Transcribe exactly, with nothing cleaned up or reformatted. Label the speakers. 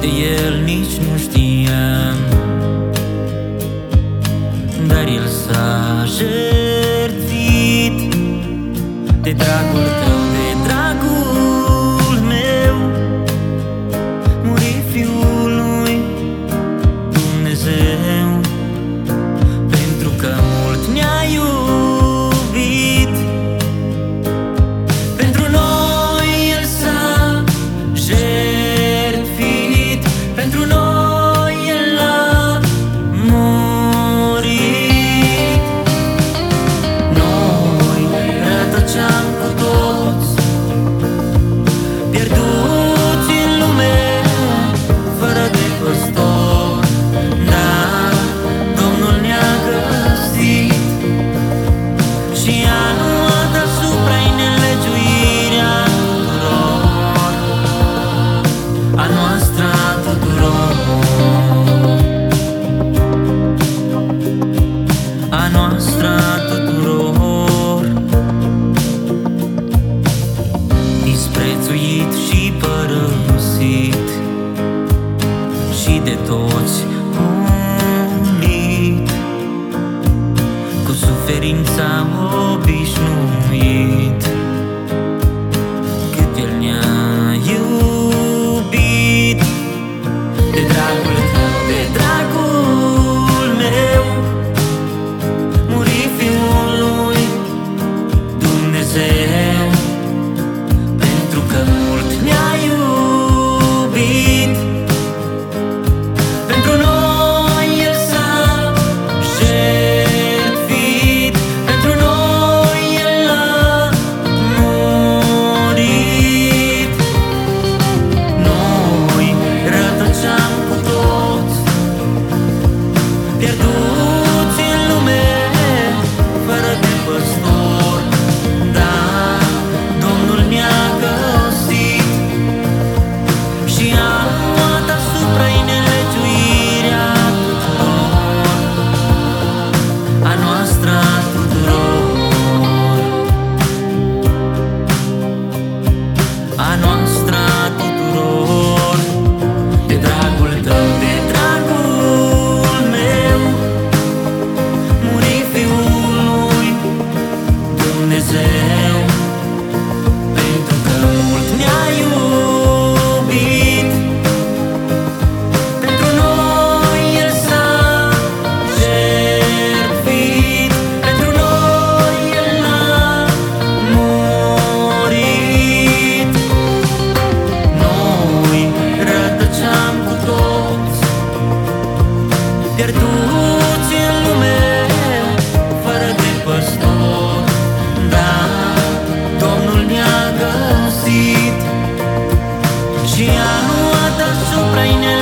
Speaker 1: de el nici nu știam, dar el s-a jertfit de dragul tău, de dragul meu. Muri Fiul lui Dumnezeu, pentru că mult ne-a iubit. Pentru noi el s-a jertfit, pentru noi el a murit. Noi rătăceam cu toți, pierduți în lume, fără de păstor, dar Domnul ne-a găsit și a luat asupra-i nelegiuirea tuturor, a noastră a tuturor, a noastră a tuturor. Disprețuit și părăsit și de toți umilit, cu suferința obișnuit, cât el ne-a iubit. De dragul tău, de dragul meu, muri Fiul lui Dumnezeu, pentru că mult ne-a iubit. Pentru noi el s-a jertfit, pentru noi el a murit. Noi rătăceam cu toți, pierduți în lume, fără de păstor, dar Domnul ne-a găsit și a luat asupra-i nelegiuirea tuturor, a noastră a tuturor, a noastră a tuturor. De dragul tău, de dragul meu, muri Fiul lui Dumnezeu, pentru că mult ne-a iubit. Pentru noi el s-a jertfit, pentru noi el a murit. Noi rătăceam cu toți, pierduți în lume, fără de păstor, dar Domnul ne-a găsit și a luat asupra-i